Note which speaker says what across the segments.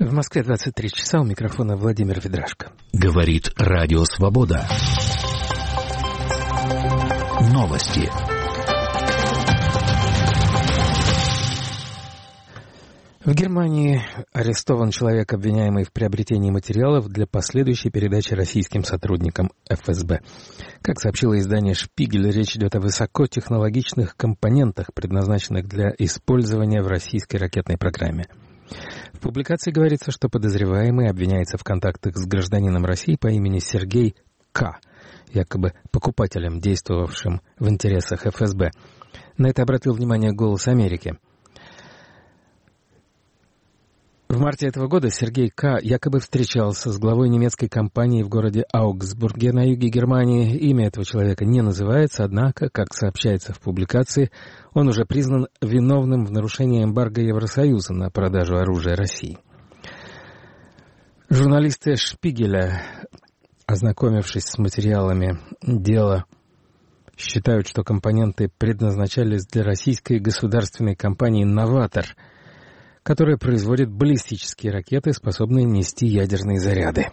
Speaker 1: В Москве 23 часа, у микрофона Владимир Ведрашко.
Speaker 2: Говорит Радио Свобода. Новости.
Speaker 1: В Германии арестован человек, обвиняемый в приобретении материалов для последующей передачи российским сотрудникам ФСБ. Как сообщило издание «Шпигель», речь идет о высокотехнологичных компонентах, предназначенных для использования в российской ракетной программе. В публикации говорится, что подозреваемый обвиняется в контактах с гражданином России по имени Сергей К., якобы покупателем, действовавшим в интересах ФСБ. На это обратил внимание «Голос Америки». В марте этого года Сергей К. якобы встречался с главой немецкой компании в городе Аугсбурге на юге Германии. Имя этого человека не называется, однако, как сообщается в публикации, он уже признан виновным в нарушении эмбарго Евросоюза на продажу оружия России. Журналисты «Шпигеля», ознакомившись с материалами дела, считают, что компоненты предназначались для российской государственной компании «Новатор», которая производит баллистические ракеты, способные нести ядерные заряды.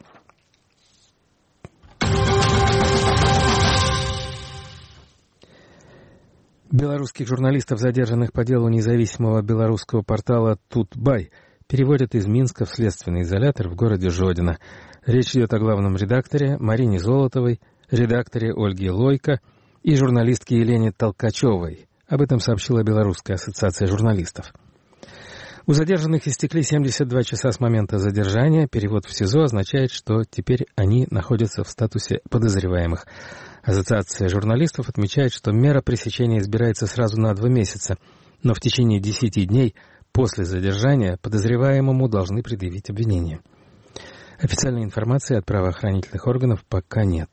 Speaker 1: Белорусских журналистов, задержанных по делу независимого белорусского портала «Тутбай», переводят из Минска в следственный изолятор в городе Жодино. Речь идет о главном редакторе Марине Золотовой, редакторе Ольге Лойко и журналистке Елене Толкачевой. Об этом сообщила Белорусская ассоциация журналистов. У задержанных истекли 72 часа с момента задержания. Перевод в СИЗО означает, что теперь они находятся в статусе подозреваемых. Ассоциация журналистов отмечает, что мера пресечения избирается сразу на 2 месяца, но в течение 10 дней после задержания подозреваемому должны предъявить обвинение. Официальной информации от правоохранительных органов пока нет.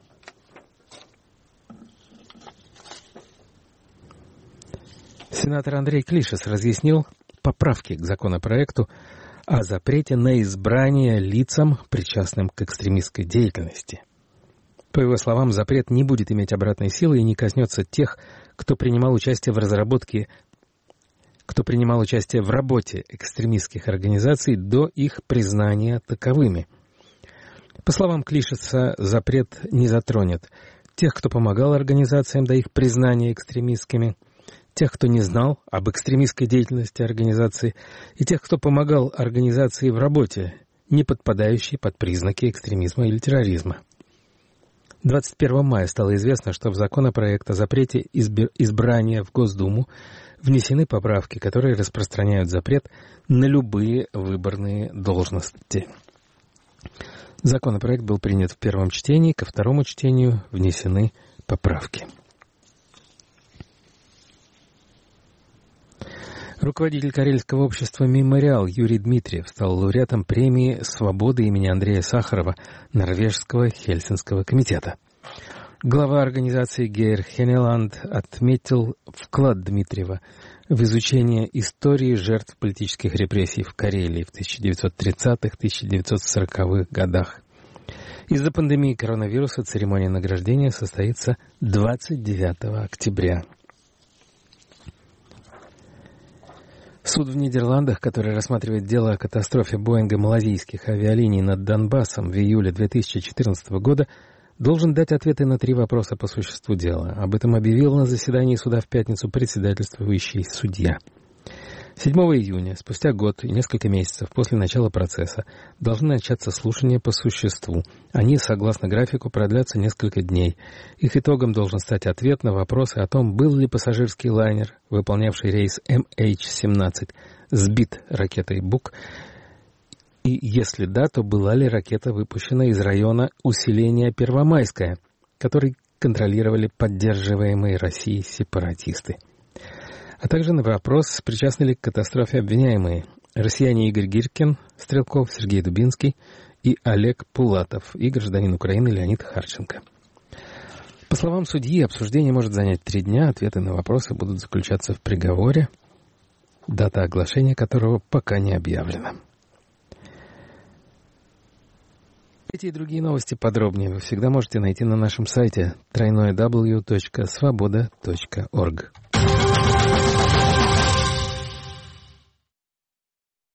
Speaker 1: Сенатор Андрей Клишес разъяснил поправки к законопроекту о запрете на избрание лицам, причастным к экстремистской деятельности. По его словам, запрет не будет иметь обратной силы и не коснется тех, кто принимал участие в работе экстремистских организаций до их признания таковыми. По словам Клишеса, запрет не затронет тех, кто помогал организациям до их признания экстремистскими, тех, кто не знал об экстремистской деятельности организации, и тех, кто помогал организации в работе, не подпадающей под признаки экстремизма или терроризма. 21 мая стало известно, что в законопроект о запрете избрания в Госдуму внесены поправки, которые распространяют запрет на любые выборные должности. Законопроект был принят в первом чтении, ко второму чтению внесены поправки. Руководитель Карельского общества «Мемориал» Юрий Дмитриев стал лауреатом премии «Свобода» имени Андрея Сахарова Норвежского Хельсинского комитета. Глава организации Гейр Хенеланд отметил вклад Дмитриева в изучение истории жертв политических репрессий в Карелии в 1930-1940-х годах. Из-за пандемии коронавируса церемония награждения состоится 29 октября. Суд в Нидерландах, который рассматривает дело о катастрофе Боинга малазийских авиалиний над Донбассом в июле 2014 года, должен дать ответы на 3 вопроса по существу дела. Об этом объявил на заседании суда в пятницу председательствующий судья. 7 июня, спустя год и несколько месяцев после начала процесса, должны начаться слушания по существу. Они, согласно графику, продлятся несколько дней. Их итогом должен стать ответ на вопросы о том, был ли пассажирский лайнер, выполнявший рейс MH17, сбит ракетой «Бук», и если да, то была ли ракета выпущена из района усиления Первомайская, который контролировали поддерживаемые Россией сепаратисты. А также на вопрос, причастны ли к катастрофе обвиняемые россияне Игорь Гиркин, Стрелков, Сергей Дубинский и Олег Пулатов и гражданин Украины Леонид Харченко. По словам судьи, обсуждение может занять 3 дня, ответы на вопросы будут заключаться в приговоре, дата оглашения которого пока не объявлена. Эти и другие новости подробнее вы всегда можете найти на нашем сайте www.svoboda.org.